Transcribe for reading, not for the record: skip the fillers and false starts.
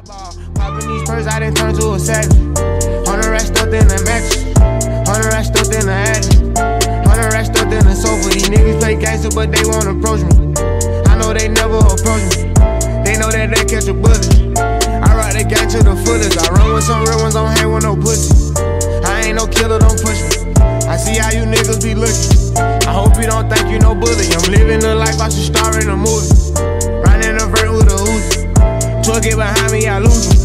Popping these purses, I done turned to a savage. 100 racks stuffed in the mattress. 100 racks stuffed in the attic. 100 racks stuffed in the sofa. These niggas play gangster, but they won't approach me. I know they never approach me. They know that they catch a bullet. I rock the gang to the fullest. I run with some real ones, don't hang with no pussy. I ain't no killer, don't push me. I see how you niggas be looking. I hope you don't think you no bully. I'm living the life I should star in a movie. Riding in a vert with a Uzi. Truck get behind me, I lose 'em.